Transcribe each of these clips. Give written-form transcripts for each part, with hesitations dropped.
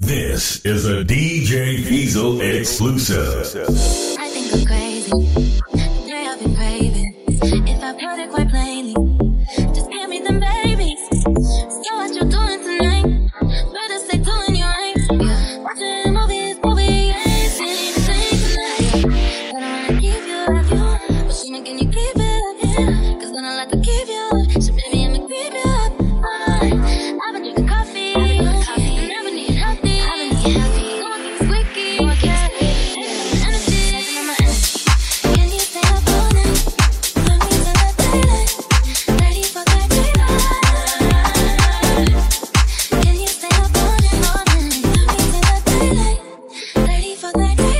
This is a DJ Diesel exclusive. I think I'm crazy. Today I've been craving. If I put it quite plainly, just hand me them babies. So what you doing tonight? Better stay doing your right. Yeah. Watching movies, ain't seen the same tonight. But I wanna keep you, have you. But she making you keep it up, yeah. Cause then I like to keep you up. So baby, I'ma keep you up. I've been drinking coffee. And I've been eating healthy. No one keeps squeaky. Energy, on my energy. Can you stay up all night? Let me till the daylight. Ready for that daylight. Can you stay up all night, all night? Let me till the daylight. Ready for that daylight.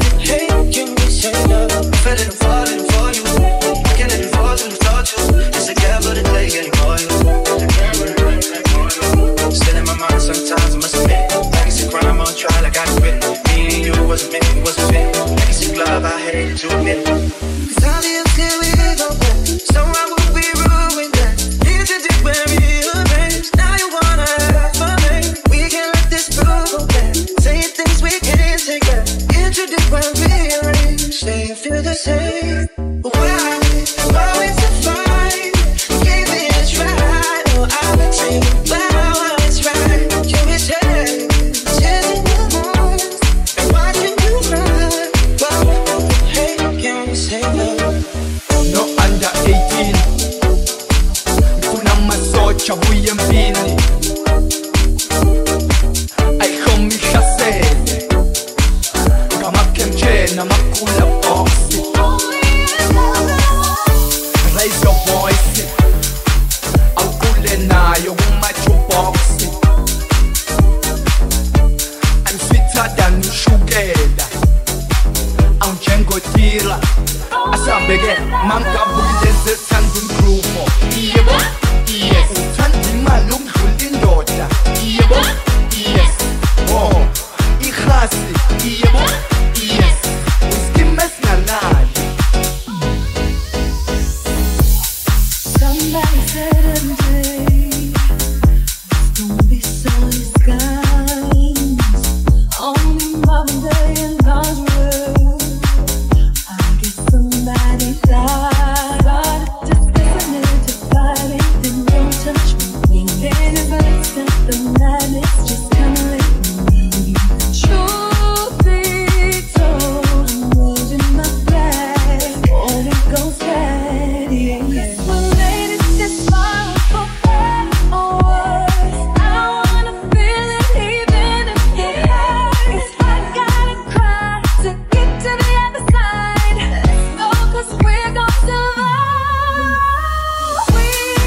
Falling for you, I can't let it fall to the touch you. chabuye mpini ayihomihlasele ngamakemtshena makula boxi. Raise your voice awukule nayo kuma-jukebox. I'm sweeter than ushukela awunjengotira asambeke mangabuleze thanda umgruvo. Yebo, yes, uthanda imali ukudlula indoda. Yebo, yes, oh, ikhasi. Yebo, yes, uskime singalali. Somebody said today don't be so disguised. Only Mother Day and God's word. I guess somebody died. Just listening to fighting, then don't touch me. Then if I stop the madness, just come with me. Truth be told, I'm losing my flag. All it goes bad, yeah. When ladies just smile for better or worse, I wanna feel it even if it hurts. I gotta cry to get to the other side. Let's go 'cause we're gon' survive. We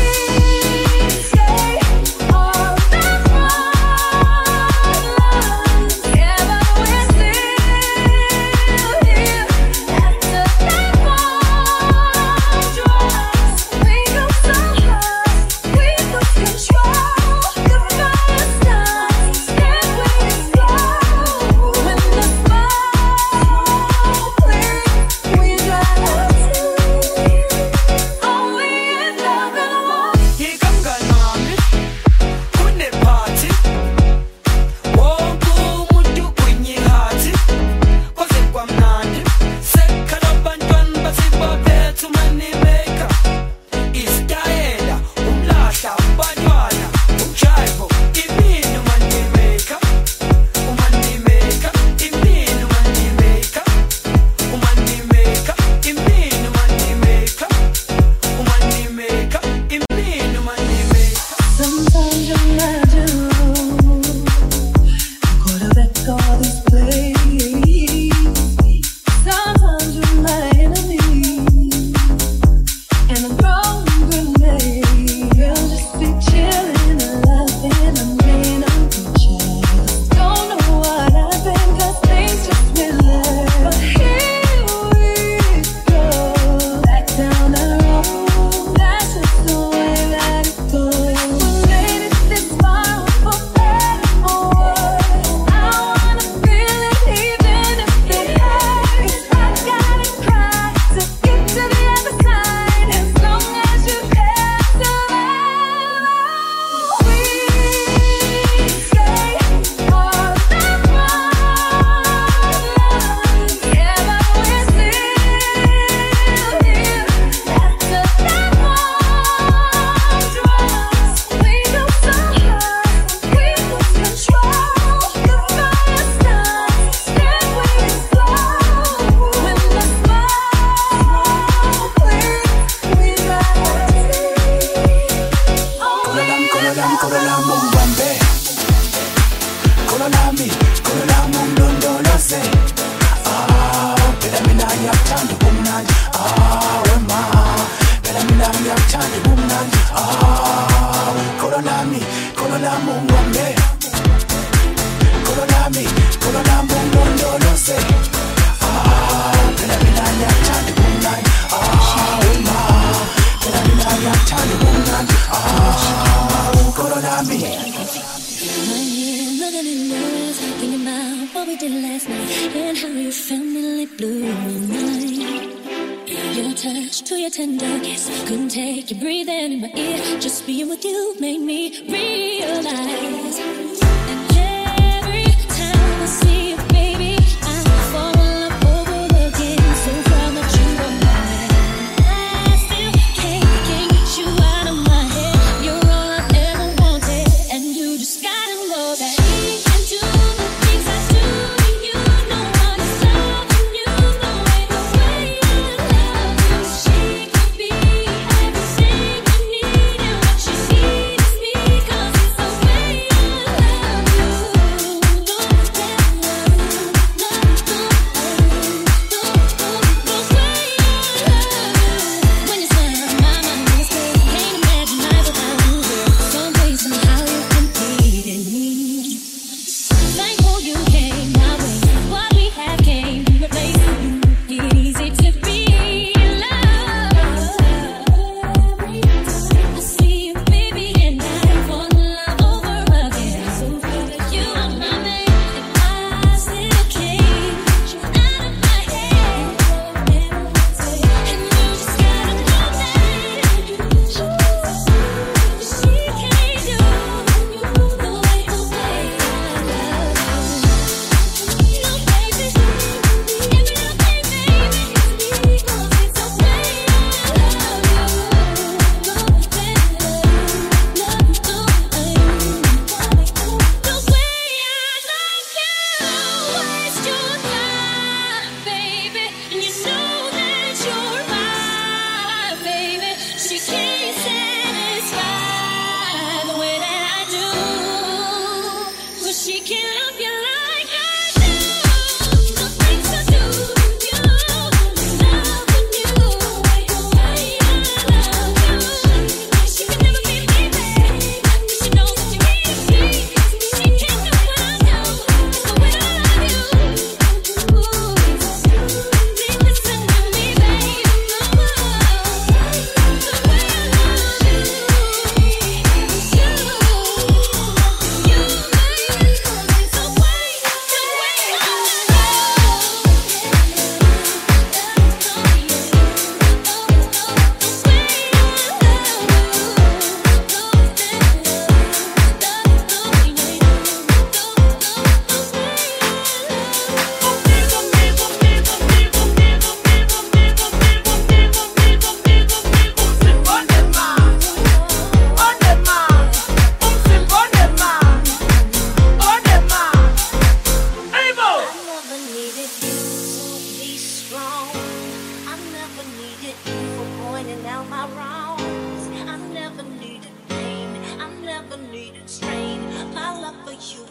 stay on the front lines. Yeah, but we're still here after that one dress. We go so high, we lose control. The fire starts, then we explode. When the smoke clears, we drive our tears. Oh, we end up in a war. Ikanganami kune party wonke umuntu kwinyihati kwaze kwamnandi sekhala abantwana basibophethe umanimeka isitayela umlahla ubantwana ujayivo imini umanimeka umanimeka imini umanimeka umanimeka imini umanimeka umanimeka imini umanimeka. Sometimes you're my dude, quarterback all these plays. Sometimes you're my enemy, and I'm throwing grenades. Girl, just be chillin' and laughing. I mean, I'm just don't know what happened 'cause things just relax. But here we go, back down the road. That's just the way that it goes. When ladies they smile for better or worse, I wanna feel it even if it hurts. I gotta cry to get to the other side. As long as you care to love, we stay on the front lines. Yeah, but we're still here after that one dress. We go so high, we lose control. The fire starts, then we explode. When the smoke clears, we drive our tears. Oh, we Kololam umbambe kololami kololami umlondoloze phela mina ngiyakuthanda ubumnandi wema phela mina ngiyakuthanda ubumnandi kololami umbambe kololami umlondoloze phela mina ngiyakuthanda ubumnandi wema phela mina ngiyakuthanda ubumnandi kololami. looking in your eyes, thinking about what we did last night and how you finally blew my mind. Your touch to your tender kiss, couldn't take your breathing in my ear. Just being with you made me realize. And every time I see you, baby, I fall in love over again. So proud that you are mine. I still can't get you out of my head. You're all I've ever wanted, and you just gotta know that. She could be everything you need and what you need is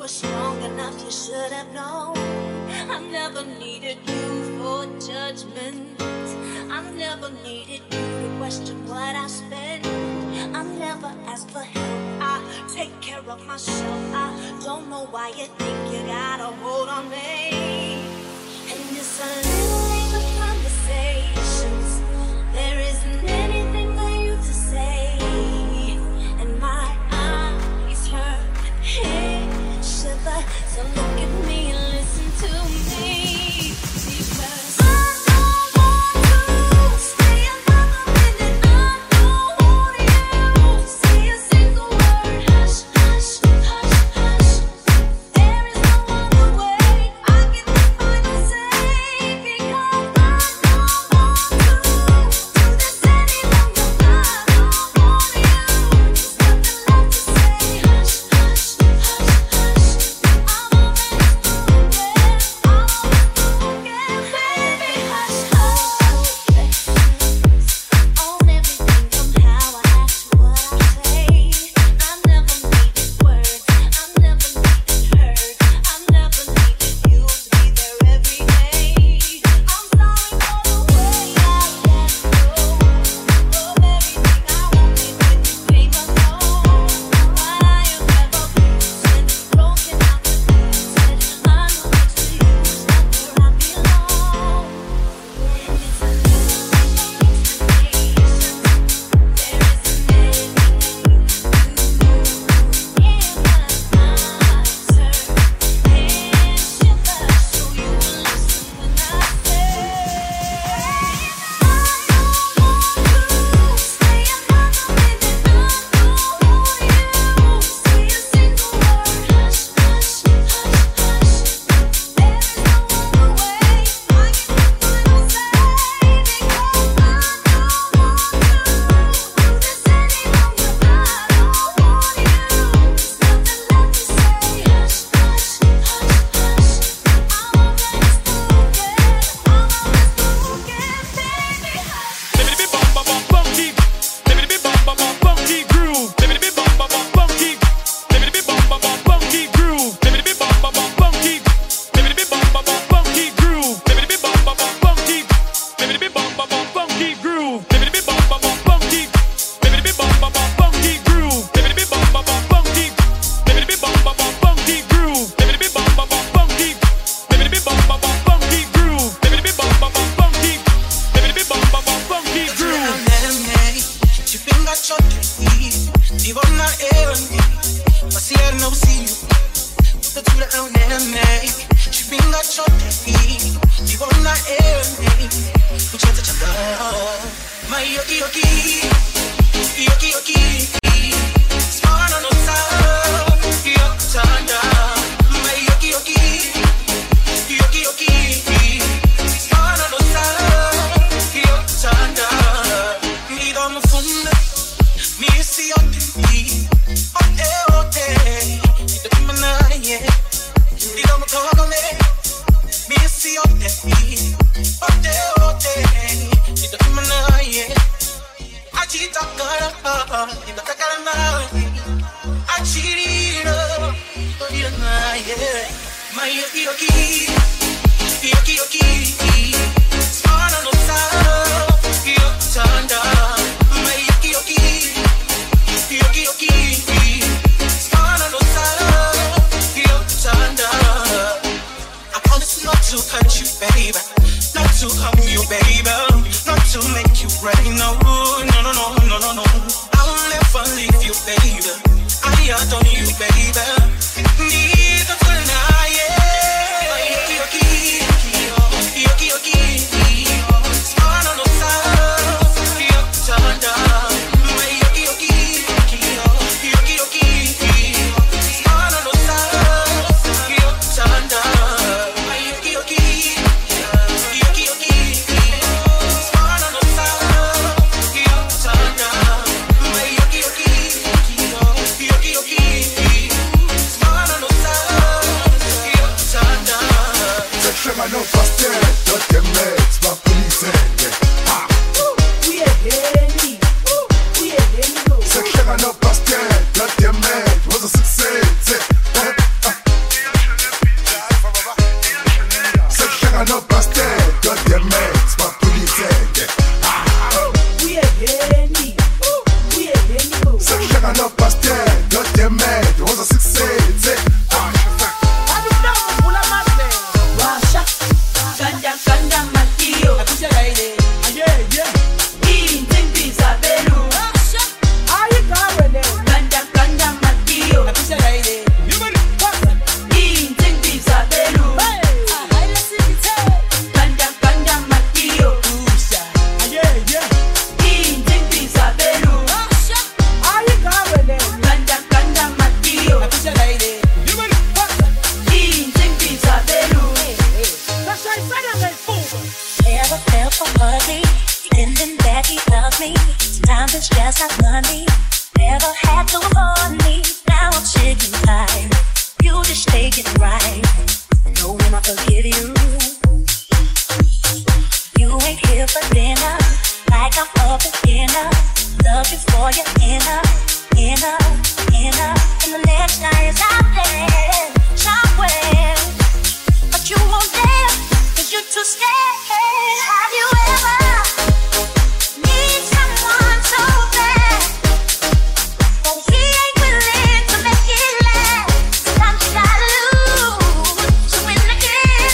were strong enough, you should have known. I never needed you for judgment. I never needed you to question what I spend. I never asked for help, I take care of myself. I don't know why you think you got a hold on me. And it's a little late for conversations. There isn't anything for you to say. And my eyes hurt, head shiver. So look at me and listen to me. Because I don't want to stay another minute. I don't want you to say a single word. Hush, hush, hush, hush. There is no other way I can define or say. Because I don't want to do this any longer. I don't want you. There's nothing left to say. Hush, hush, hush, hush. I'm already spoken. Baby, hush, hush. Own everything from how I act to what I say. I never needed words. I never needed hurt. I never needed you to be there every day. I'm sorry for the way I let go of everything I wanted when you came along. But I am never bruised, broken out to pieces. I know next to you is not where I belong. And it's a little late for expectations. There isn't anything you can do. Yeah, my eyes hurt, head shiver. So you will listen when I say I don't want to stay another minute. I don't want you to say a single word. Hush, hush, hush, hush. There is no other way I can define or say. Because I don't want to do this any longer. I don't want you. There's nothing left to say. Hush, hush, hush, hush. I'm already spoken. Baby, hush. Funky groove. Funky groove. Funky groove. Funky groove. Shaka no pastel, no demed, was a success. It's just like money. Never had to avoid me. Now I'm sick and tired. You just take it right. Know when I forgive you. You ain't here for dinner. Like I'm up for dinner. Love you for your inner. And the next guy is out there somewhere. But you won't dare, 'cause you're too scared. Have you ever need someone so bad, but he ain't willing to make it last? Sometimes you gotta lose to win again.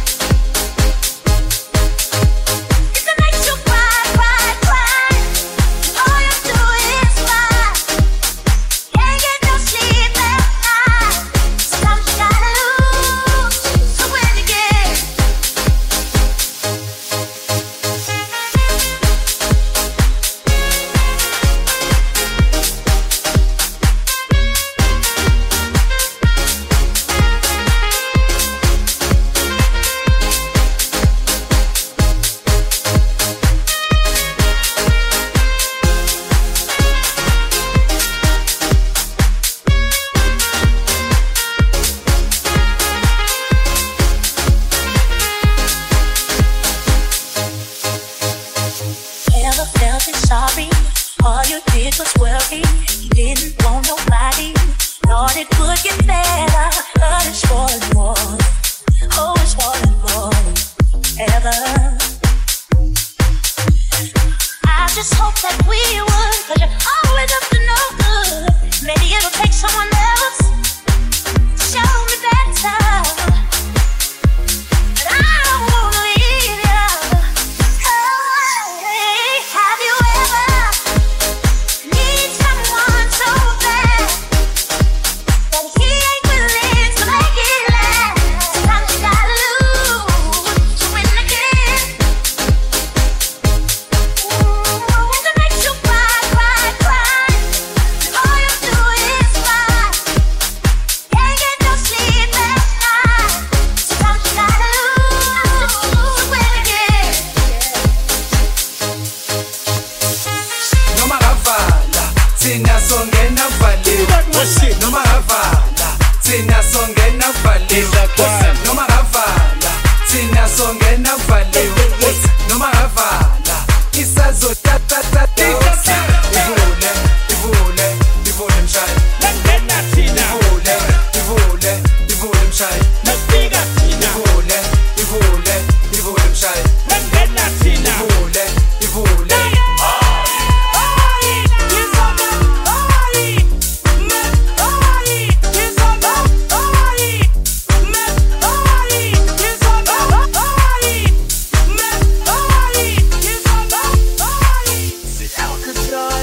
If it makes you cry, all you do is cry. Can't get no sleep at night. Sometimes you gotta lose to win again. Never felt it sorry. All you did was worry. You didn't want nobody. Thought it would get better, but it's falling more. Oh, it's falling more. Ever. I just hope that we would, 'cause you're always up to no good. Maybe it'll take someone else to show me better. But I don't wanna leave you. Have you ever need someone so bad, but he ain't willing to make it last? Sometimes you gotta lose to win again. If it makes you cry, all you do is cry. Can't get no sleep at night. Sometimes you gotta lose to win again. Noma ngavala, thina songena valiwe. Noma ngavala, thina songena valiwe. Noma ngavala, thina songena valiwe. Noma ngavala, isazotatata. Ivule mshaya. Ivule mshaya. Ivule mshaya. Ivule. Alcatraz.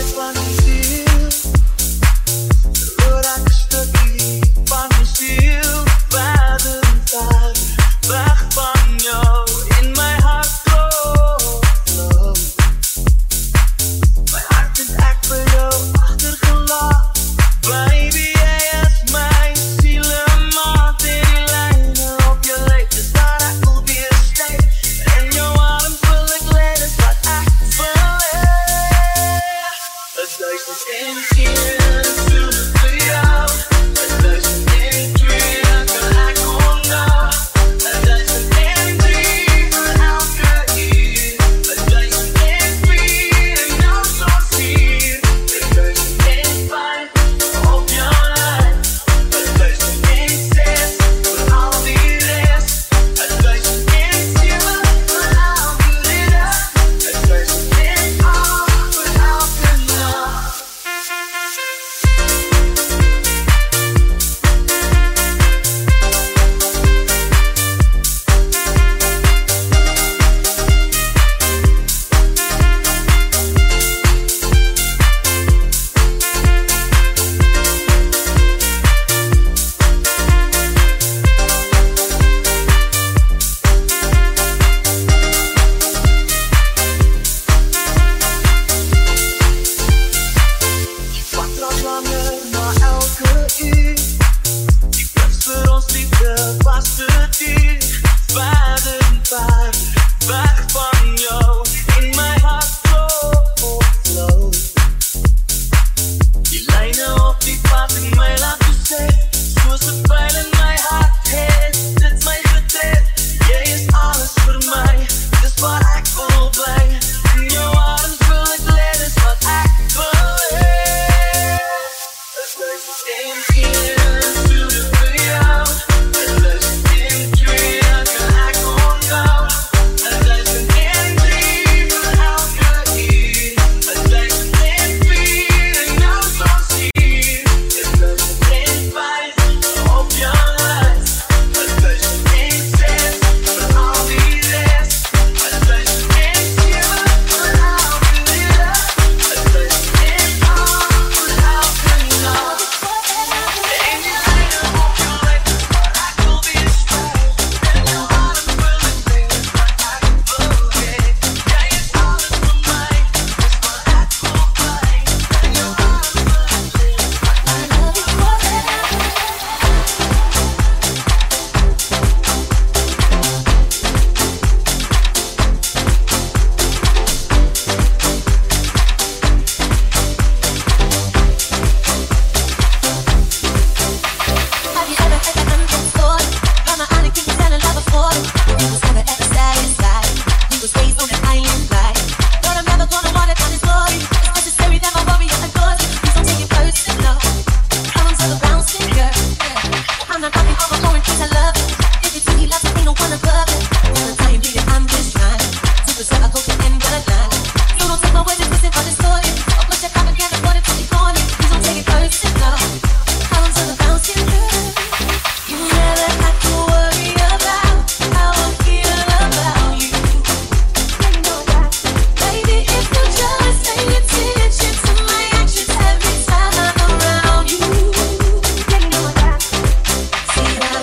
See that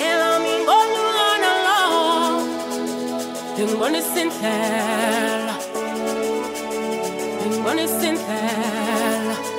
ela me engoliu lá na loja. Tengo-ne sentela, tengo-ne sentela.